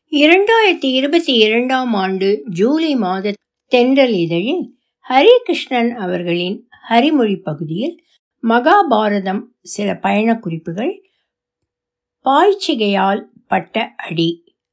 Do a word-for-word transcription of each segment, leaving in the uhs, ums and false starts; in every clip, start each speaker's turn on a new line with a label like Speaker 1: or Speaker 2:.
Speaker 1: இரண்டாயிரத்தி இருபத்தி இரண்டாம் ஆண்டு ஜூலை மாத தென்றல் இதழில் ஹரிகிருஷ்ணன் அவர்களின் ஹரிமொழி பகுதியில் மகாபாரதம் சில பயண குறிப்புகள். பாய்ச்சிகையால் பட்ட அடி.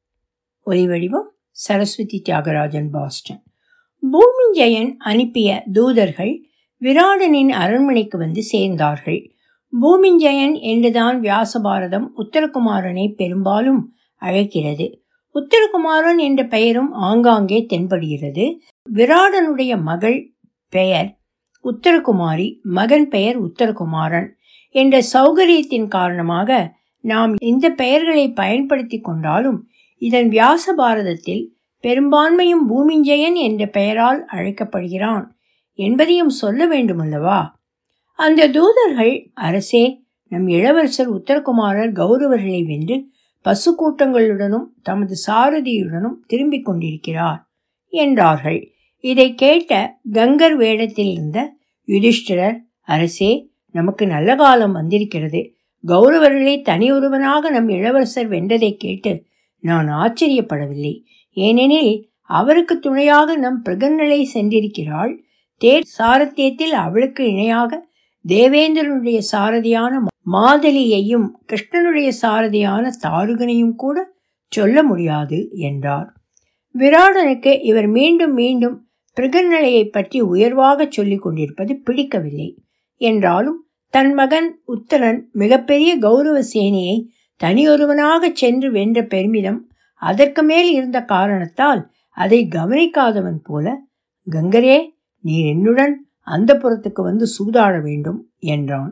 Speaker 1: ஒலிவடிவம் சரஸ்வதி தியாகராஜன், பாஸ்டன். பூமிஞ்சயன் அனுப்பிய தூதர்கள் விராடனின் அரண்மனைக்கு வந்து சேர்ந்தார்கள். பூமிஞ்சயன் என்றுதான் வியாசபாரதம் உத்தரகுமாரனை பெரும்பாலும் அழைக்கிறது. உத்தரகுமாரன் என்ற பெயரும் ஆங்காங்கே தென்படுகிறது. விராடனுடைய மகள் பெயர் உத்தரகுமாரி, மகன் பெயர் உத்தரகுமாரன் என்ற சௌகரியத்தின் காரணமாக நாம் இந்த பெயர்களை பயன்படுத்தி கொண்டாலும் இதன் வியாச பாரதத்தில் பெரும்பான்மையும் பூமிஞ்சயன் என்ற பெயரால் அழைக்கப்படுகிறான் என்பதையும் சொல்ல வேண்டுமல்லவா? அந்த தூதர்கள், அரசே, நம் இளவரசர் உத்தரகுமாரர் கௌரவர்களை வென்று பசு கூட்டங்களுடனும் தமது சாரதியுடனும் திரும்பிக் கொண்டிருக்கிறார் என்றார்கள். இதை கேட்ட கங்கர் வேடத்தில் இருந்த யுதிஷ்டிரர், அரசே, நமக்கு நல்ல காலம் வந்திருக்கிறது. கௌரவர்களை தனியொருவனாக நம் இளவரசர் வென்றதை கேட்டு நான் ஆச்சரியப்படவில்லை. ஏனெனில் அவருக்கு துணையாக நம் பிரகன்னலை சென்றிருக்கிறாள். தேர் சாரத்தியத்தில் அவளுக்கு இணையாக தேவேந்திரனுடைய சாரதியான மாதலியையும் கிருஷ்ணனுடைய சாரதியான தாருகனையும் கூட சொல்ல முடியாது என்றார். விராடனுக்கு இவர் மீண்டும் மீண்டும் பிரகன்னலையை பற்றி உயர்வாக சொல்லிக் கொண்டிருப்பது பிடிக்கவில்லை. என்றாலும் தன் மகன் உத்தரன் மிகப்பெரிய கௌரவ சேனையை தனியொருவனாக சென்று வென்ற பெருமிதம் அதற்கு மேல் இருந்த காரணத்தால் அதை கவனிக்காதவன் போல, கங்கரே, நீ என்னுடன் அந்த புறத்துக்கு வந்து சூதாட வேண்டும் என்றான்.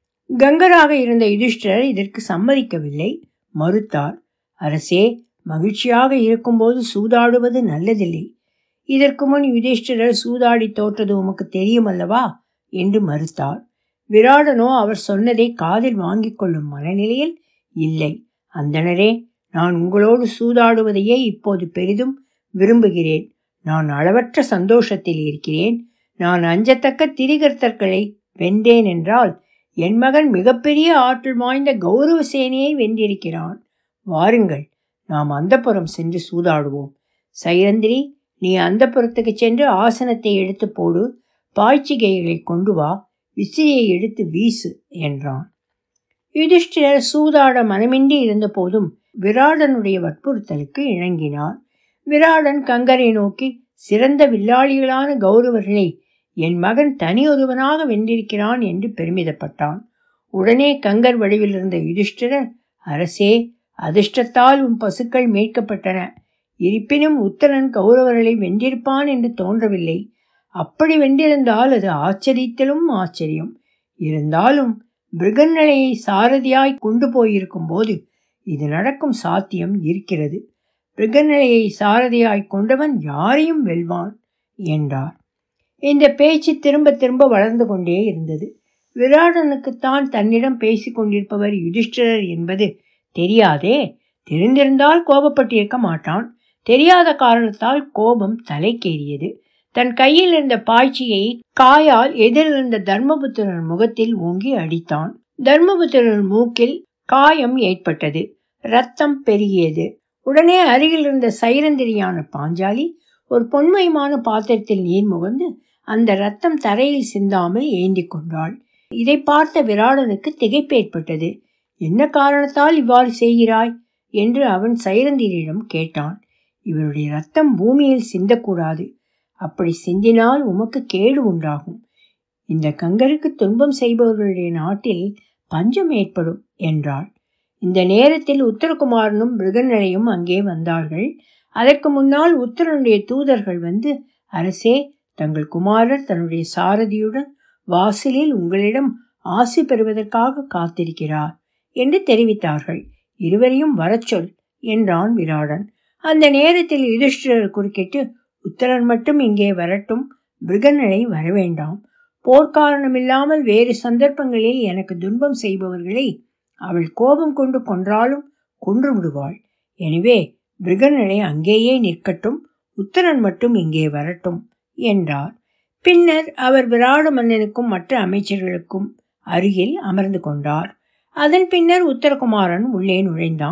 Speaker 1: கங்கராக இருந்த யுதிஷ்டிரர் இதற்கு சம்மதிக்கவில்லை, மறுத்தார். அரசே, மகிழ்ச்சியாக இருக்கும்போது சூதாடுவது நல்லதில்லை. இதற்கு முன் யுதிஷ்டிரர் சூதாடி தோற்றது உமக்கு தெரியும் அல்லவா என்று மறுத்தார். விராடனோ அவர் சொன்னதை காதில் வாங்கிக் கொள்ளும் மனநிலையில் இல்லை. அந்தணரே, நான் உங்களோடு சூதாடுவதையே இப்போது பெரிதும் விரும்புகிறேன். நான் அளவற்ற சந்தோஷத்தில் இருக்கிறேன். நான் அஞ்சத்தக்க திரிகர்த்தர்களை வென்றேன் என்றால் என் மகன் மிகப்பெரிய ஆற்றல் வாய்ந்த கௌரவ சேனையை வென்றிருக்கிறான். வாருங்கள், நாம் அந்த புறம் சென்று சூதாடுவோம். சைரந்திரி, நீ அந்த புறத்துக்கு சென்று ஆசனத்தை எடுத்து போடு, பாய்ச்சிகைகளை கொண்டு வா, விசிறியை எடுத்து வீசு என்றான். யுதிஷ்டிரர் சூதாட மனமின்றி இருந்த போதும் விராடனுடைய வற்புறுத்தலுக்கு இணங்கினார். விராடன் கங்கரை நோக்கி, சிறந்த வில்லாளிகளான கௌரவர்களை என் மகன் தனியொருவனாக வென்றிருக்கிறான் என்று பெருமிதப்பட்டான். உடனே கங்கர் வடிவில் இருந்த யுதிஷ்டிரர், அரசே, அதிர்ஷ்டத்தால் உன் பசுக்கள் மீட்கப்பட்டன. இருப்பினும் உத்தரன் கௌரவர்களை வென்றிருப்பான் என்று தோன்றவில்லை. அப்படி வென்றிருந்தால் அது ஆச்சரியத்திலும் ஆச்சரியம். இருந்தாலும் பிருகன்னலையை சாரதியாய் கொண்டு போயிருக்கும் போது இது நடக்கும் சாத்தியம் இருக்கிறது. பிருகன்னலையை சாரதியாய் கொண்டவன் யாரையும் வெல்வான் என்றார். இந்த பேச்சு திரும்ப திரும்ப வளர்ந்து கொண்டே இருந்தது. விராடனுக்குத்தான் தன்னிடம் பேசி கொண்டிருப்பவர் யுதிஷ்டிரர் என்பது தெரியாதே. தெரிந்திருந்தால் கோபப்பட்டிருக்க மாட்டான். தெரியாத காரணத்தால் கோபம் தலைக்கேறியது. தன் கையில் இருந்த பாய்ச்சியை காயால் எதிரிருந்த தர்மபுத்திரன் முகத்தில் ஓங்கி அடித்தான். தர்மபுத்திரன் மூக்கில் காயம் ஏற்பட்டது. இரத்தம் பெருகியது. உடனே அருகில் இருந்த சைரந்திரியான பாஞ்சாலி ஒரு பொன்மயமான பாத்திரத்தில் நீர் முகந்து அந்த இரத்தம் தரையில் சிந்தாமல் ஏந்தி கொண்டாள். இதை பார்த்த விராடனுக்கு திகைப்பு ஏற்பட்டது. என்ன காரணத்தால் இவ்வாறு செய்கிறாய் என்று அவன் சைரந்திரியிடம் கேட்டான். இவருடைய இரத்தம் பூமியில் சிந்தக்கூடாது. அப்படி சிந்தினால் உமக்கு கேடு உண்டாகும். இந்த கங்கருக்கு துன்பம் செய்பவர்களுடைய நாட்டில் பஞ்சம் ஏற்படும் என்றாள். இந்த நேரத்தில் உத்தரகுமாரனும் பிருகன்னலையும் அங்கே வந்தார்கள். அதற்கு முன்னால் உத்தரனுடைய தூதர்கள் வந்து, அரசே, தங்கள் குமாரர் தன்னுடைய சாரதியுடன் வாசலில் உங்களிடம் ஆசி பெறுவதற்காக காத்திருக்கிறார் என்று தெரிவித்தார்கள். இருவரையும் வரச்சொல் என்றான் விராடன். அந்த நேரத்தில் யுதிஷ்டிரர் குறுக்கிட்டு, உத்தரன் மட்டும் இங்கே வரட்டும், பிருகன்னலை வரவேண்டாம். போர்க்காரணமில்லாமல் வேறு சந்தர்ப்பங்களில் எனக்கு துன்பம் செய்பவர்களை அவள் கோபம் கொண்டு கொன்றாலும் கொன்று விடுவாள். எனவே பிருகன்னலை அங்கேயே நிற்கட்டும், உத்தரன் மட்டும் இங்கே வரட்டும் என்றார். பின்னர் அவர் விராட மன்னனுக்கும் மற்ற அமைச்சர்களுக்கும் அருகில் அமர்ந்து கொண்டார். அதன் பின்னர் உத்தரகுமாரன் உள்ளே நுழைந்தான்.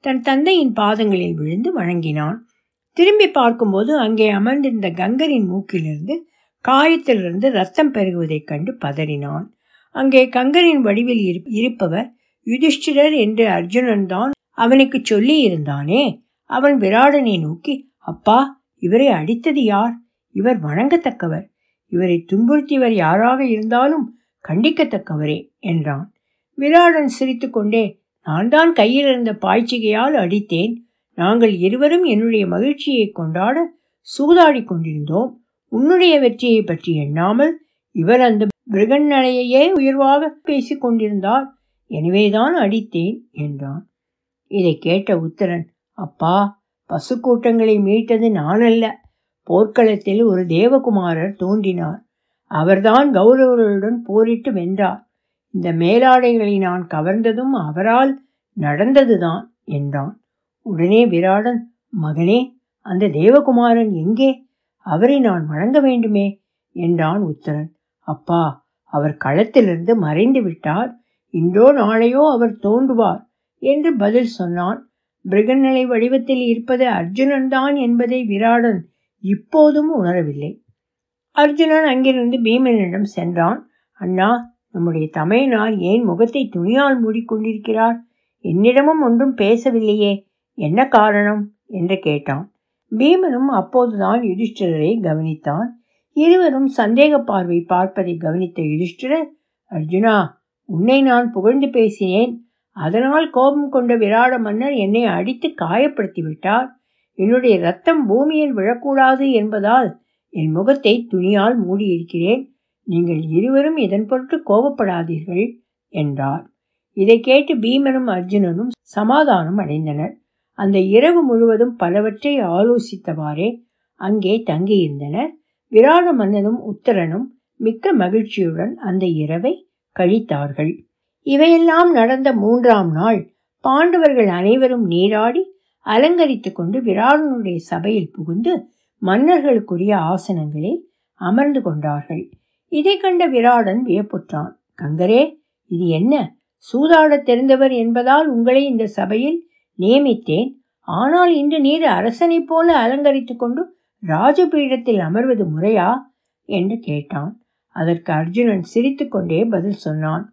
Speaker 1: தன் தந்தையின் பாதங்களில் விழுந்து வணங்கினான். திரும்பி பார்க்கும்போது அங்கே அமர்ந்திருந்த கங்கரின் மூக்கிலிருந்து காயத்திலிருந்து ரத்தம் பெருகுவதைக் கண்டு பதறினான். அங்கே கங்கரின் வடிவில் இருப்பவர் யுதிஷ்டிரர் என்று அர்ஜுனன் தான் அவனுக்கு சொல்லி இருந்தானே. அவன் விராடனை நோக்கி, அப்பா, இவரை அடித்தது யார்? இவர் வணங்கத்தக்கவர். இவரை துன்புறுத்தியவர் யாராக இருந்தாலும் கண்டிக்கத்தக்கவரே என்றான். விராடன் சிரித்து கொண்டே, நான் தான் கையில் இருந்த பாய்ச்சிகையால் அடித்தேன். நாங்கள் இருவரும் என்னுடைய மகிழ்ச்சியை கொண்டாட சூதாடி கொண்டிருந்தோம். உன்னுடைய வெற்றியை பற்றி எண்ணாமல் இவர் அந்த பிருகன்னலையே உயர்வாக பேசிக் கொண்டிருந்தார். எனவேதான் அடித்தேன் என்றான். இதை கேட்ட உத்தரன், அப்பா, பசுக்கூட்டங்களை மீட்டது நானல்ல. போர்க்களத்தில் ஒரு தேவகுமாரர் தோன்றினார். அவர்தான் கௌரவர்களுடன் போரிட்டு வென்றார். இந்த மேலாடைகளை நான் கவர்ந்ததும் அவரால் நடந்ததுதான் என்றான். உடனே விராடன், மகனே, அந்த தேவகுமாரன் எங்கே? அவரை நான் வணங்க வேண்டுமே என்றான் உத்தரன். அப்பா, அவர் களத்திலிருந்து மறைந்து விட்டார். இன்றோ நாளையோ அவர் தோன்றுவார் என்று பதில் சொன்னான். பிருகன்னலை வடிவத்தில் இருப்பது அர்ஜுனன் தான் என்பதை விராடன் இப்போதும் உணரவில்லை. அர்ஜுனன் அங்கிருந்து பீமனிடம் சென்றான். அண்ணா, நம்முடைய தமையனார் ஏன் முகத்தை துணியால் மூடிக்கொண்டிருக்கிறார்? என்னிடமும் ஒன்றும் பேசவில்லையே, என்ன காரணம் என்று கேட்டான். பீமனும் அப்போதுதான் யுதிஷ்டிரரை கவனித்தான். இருவரும் சந்தேக பார்வை பார்ப்பதை கவனித்த யுதிஷ்டிரர், அர்ஜுனா, உன்னை நான் புகழ்ந்து பேசினேன். அதனால் கோபம் கொண்ட விராட மன்னர் என்னை அடித்து காயப்படுத்தி விட்டார். என்னுடைய இரத்தம் பூமியில் விழக்கூடாது என்பதால் என் முகத்தை துணியால் மூடியிருக்கிறேன். நீங்கள் இருவரும் இதன் பொருட்டு கோபப்படாதீர்கள் என்றார். இதை கேட்டு பீமனும் அர்ஜுனனும் சமாதானம் அடைந்தனர். அந்த இரவு முழுவதும் பலவற்றை ஆலோசித்தவாறே அங்கே தங்கியிருந்தனர். விராட மன்னனும் உத்தரனும் மிக்க மகிழ்ச்சியுடன் அந்த இரவை கழித்தார்கள். இவையெல்லாம் நடந்த மூன்றாம் நாள் பாண்டவர்கள் அனைவரும் நீராடி அலங்கரித்து கொண்டு விராடனுடைய சபையில் புகுந்து மன்னர்களுக்குரிய ஆசனங்களில் அமர்ந்து கொண்டார்கள். இதை கண்ட விராடன் வியப்புற்றான். கங்கரே, இது என்ன? சூதாட தெரிந்தவர் என்பதால் உங்களை இந்த சபையில் நியமித்தேன். ஆனால் இன்று நீர் அரசனைப் போல அலங்கரித்து கொண்டு ராஜபீடத்தில் அமர்வது முறையா என்று கேட்டான். அதற்கு அர்ஜுனன் சிரித்து கொண்டே பதில் சொன்னான்.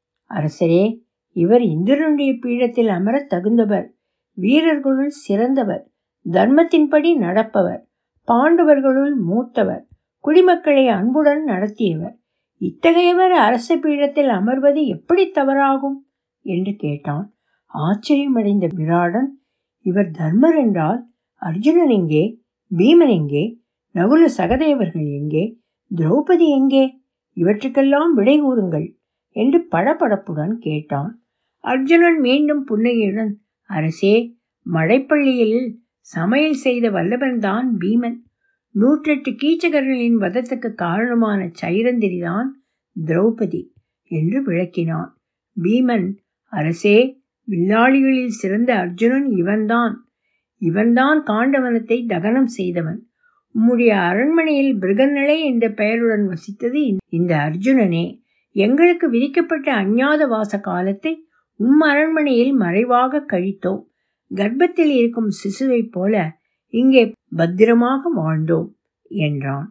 Speaker 1: அரசரே, இவர் இந்திரனுடைய பீடத்தில் அமர தகுந்தவர். வீரர்களுள் சிறந்தவர், தர்மத்தின்படி நடப்பவர், பாண்டவர்களுள் மூத்தவர், குடிமக்களை அன்புடன் நடத்தியவர். இத்தகையவர் அரச பீடத்தில் அமர்வது எப்படி தவறாகும் என்று கேட்டான். ஆச்சரியமடைந்த விராடன், இவர் தர்மர் என்றால் அர்ஜுனன் எங்கே? பீமன் எங்கே? நகுல சகதேவர்கள் எங்கே? திரௌபதி எங்கே? இவற்றுக்கெல்லாம் விடை கூறுங்கள் என்று படபடப்புடன் கேட்டான். அர்ஜுனன் மீண்டும் புன்னகையுடன், அரசே, மழைப்பள்ளியில் சமையல் செய்த வல்லவன்தான் பீமன். நூற்றெட்டு கீச்சகர்களின் வதத்துக்கு காரணமான சைரந்திரிதான் திரௌபதி என்று விளக்கினான். பீமன், அரசே, வில்லாளிகளில் சிறந்த அர்ஜுனன் இவன்தான். இவன்தான் காண்டவனத்தை தகனம் செய்தவன். உம்முடைய அரண்மனையில் பிருகன்னலை என்ற பெயருடன் வசித்தது இந்த அர்ஜுனனே. எங்களுக்கு விதிக்கப்பட்ட அஞ்ஞாத வாச காலத்தை உம் அரண்மனையில் மறைவாக கழித்தோம். கர்ப்பத்தில் இருக்கும் சிசுவை போல இங்கே பத்திரமாக வாழ்ந்தோம் என்றான்.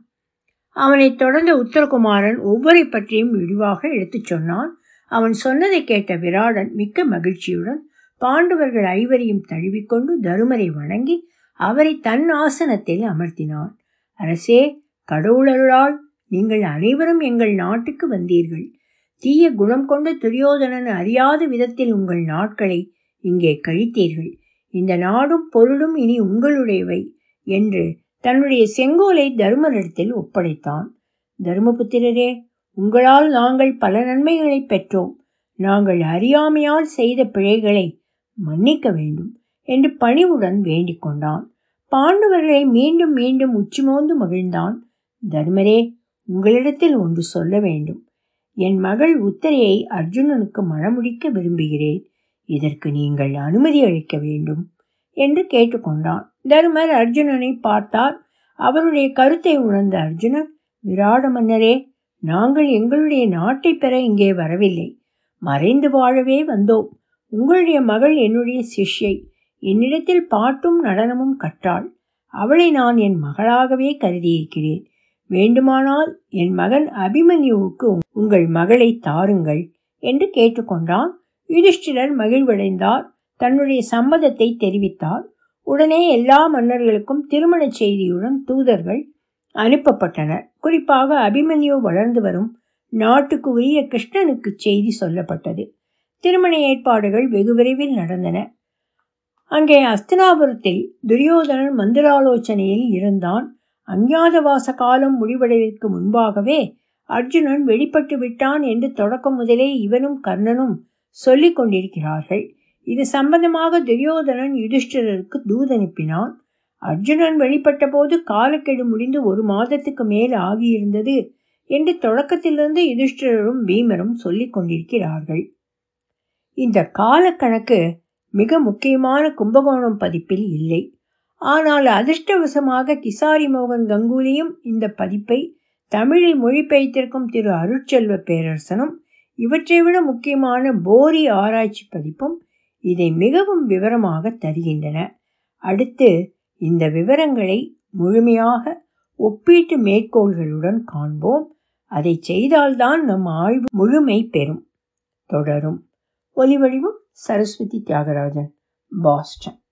Speaker 1: அவனைத் தொடர்ந்த உத்தரகுமாரன் ஒவ்வொரு பற்றியும் விரிவாக எடுத்துச் சொன்னான். அவன் சொன்னதை கேட்ட விராடன் மிக்க மகிழ்ச்சியுடன் பாண்டவர்கள் ஐவரையும் தழுவிக்கொண்டு தருமரை வணங்கி அவரை தன் ஆசனத்தில் அமர்த்தினான். அரசே, கடவுளருளால் நீங்கள் அனைவரும் எங்கள் நாட்டுக்கு வந்தீர்கள். தீய குணம் கொண்ட துரியோதனன் அறியாத விதத்தில் உங்கள் நாட்களை இங்கே கழித்தீர்கள். இந்த நாடும் பொருளும் இனி உங்களுடையவை என்று தன்னுடைய செங்கோலை தருமரிடத்தில் ஒப்படைத்தான். தருமபுத்திரரே, உங்களால் நாங்கள் பல நன்மைகளை பெற்றோம். நாங்கள் அறியாமையால் செய்த பிழைகளை மன்னிக்க வேண்டும் என்று பணிவுடன் வேண்டிக் கொண்டான். பாண்டவர்களை மீண்டும் மீண்டும் உச்சிமோந்து மகிழ்ந்தான். தர்மரே, உங்களிடத்தில் ஒன்று சொல்ல வேண்டும். என் மகள் உத்தரையை அர்ஜுனனுக்கு மணமுடிக்க விரும்புகிறேன். இதற்கு நீங்கள் அனுமதி அளிக்க வேண்டும் என்று கேட்டுக்கொண்டான். தர்மர் அர்ஜுனனை பார்த்தார். அவருடைய கருத்தை உணர்ந்த அர்ஜுனன், விராட மன்னரே, நாங்கள் எங்களுடைய நாட்டை பெற இங்கே வரவில்லை, மறைந்து வாழவே வந்தோம். உங்களுடைய மகள் என்னுடைய சிஷ்யை. என்னிடத்தில் பாட்டும் நடனமும் கற்றாள். அவளை நான் என் மகளாகவே கருதியிருக்கிறேன். வேண்டுமானால் என் மகன் அபிமன்யுவுக்கு உங்கள் மகளை தாருங்கள் என்று கேட்டுக்கொண்டான். யுதிஷ்டிரர் மகிழ்வடைந்தார். தன்னுடைய சம்மதத்தை தெரிவித்தார். உடனே எல்லா மன்னர்களுக்கும் திருமண செய்தியுடன் தூதர்கள் அனுப்பப்பட்டனர். குறிப்பாக அபிமன்யு வளர்ந்து வரும் நாட்டுக்கு உரிய கிருஷ்ணனுக்கு செய்தி சொல்லப்பட்டது. திருமண ஏற்பாடுகள் வெகு விரைவில் நடந்தன. அங்கே அஸ்தினாபுரத்தில் துரியோதனன் மந்திராலோசனையில் இருந்தான். அஞ்ஞாதவாச காலம் முடிவடைவதற்கு முன்பாகவே அர்ஜுனன் வெளிப்பட்டு விட்டான் என்று தொடக்கம் முதலே இவனும் கர்ணனும் சொல்லிக் கொண்டிருக்கிறார்கள். இது சம்பந்தமாக துரியோதனன் யுதிஷ்டிரருக்கு தூதனுப்பினான். அர்ஜுனன் வெளிப்பட்ட போது காலக்கெடு முடிந்து ஒரு மாதத்துக்கு மேல் ஆகியிருந்தது என்று தொடக்கத்திலிருந்து யுதிஷ்டிரரும் பீமரும் சொல்லிக் கொண்டிருக்கிறார்கள். இந்த காலக்கணக்கு மிக முக்கியமான கும்பகோணம் பதிப்பில் இல்லை. ஆனால் அதிர்ஷ்டவசமாக கிசாரி மோகன் கங்குலியும் இந்த பதிப்பை தமிழில் மொழிபெயர்த்திருக்கும் திரு அருட்செல்வ பேரரசனும் இவற்றை விட முக்கியமான போரி ஆராய்ச்சி பதிப்பும் இதை மிகவும் விவரமாக தருகின்றன. அடுத்து இந்த விவரங்களை முழுமையாக ஒப்பீட்டு மேற்கோள்களுடன் காண்போம். அதை செய்தால்தான் நம் ஆய்வு முழுமை பெறும். தொடரும். ஒலிவடிவம் சரஸ்வதி தியாகராஜன், பாஸ்டன்.